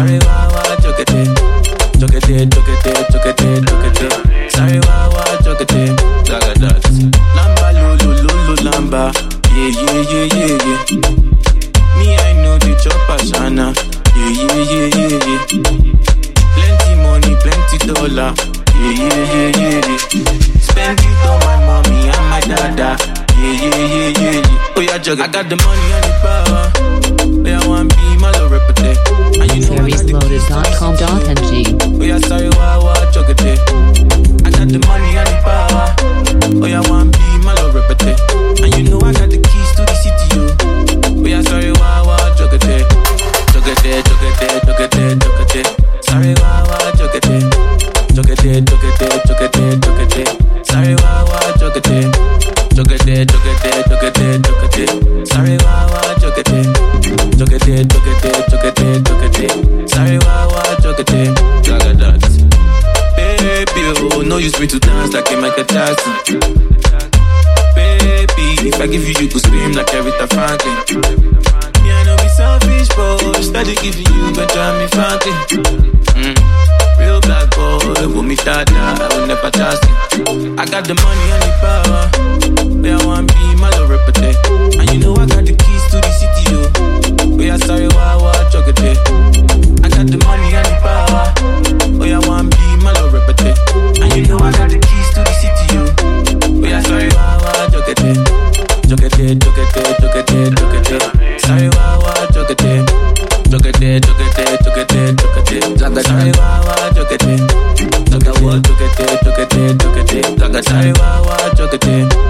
Sorry, wawa, jokete. Jokete, jokete, jokete, jokete. Sorry, wawa, jokete. Zaga that. Lamba, lulu, lulu, lamba. Yeah, yeah, yeah, yeah, yeah. Me, I know the chopper, Shana. Yeah, yeah, yeah, yeah, yeah. Plenty money, plenty dollar. Yeah, yeah, yeah, yeah, yeah. Spend it on my mommy and my dada. Yeah, yeah, yeah, yeah, yeah. Oh, yeah, jug. I got the money and the power. Yeah, I want be my little reputation. And you know SeriesLoaded.com.ng. Oh, yeah, sorry, wawa, jugate. I got the money and the power. Oh, yeah, I want be my little reputation. And you know I got the keys to the city, yo. Oh, yeah, sorry, wawa, jugate. Jugate, jugate, jugate, jugate. Sorry, wawa, jugate. Jugate, jugate, jugate, jugate. Sorry, wawa, jugate. Jugate, jugate, jugate, jugate. Sorry, wawa, jugate. Jugate, jugate, jugate, jugate. Sorry, wawa, jugate. Jaga that. Baby, oh, no use me to dance like a Michael Jackson. Baby, if I give you, you could scream like Aretha Franklin. Me, I know be selfish, but steady giving you Benjamin Franklin. Real black boy, with me tata, I will never trust him. I got the money and the power. Where I want be my little reputation. And you know I got the keys to the city, yo. Where I sorry, wawa, jogate. I got the money and the power. Where I want be my little reputation. And you know I got the keys to the city, yo. Where I sorry, wawa, jogate. Jogate, jogate, jogate, jogate. Sorry, wawa, jogate. Jogate, jogate, jogate, jogate. Sorry, wawa, jogate. Jogate, jogate, jogate, jogate. Sorry, wawa, jogate.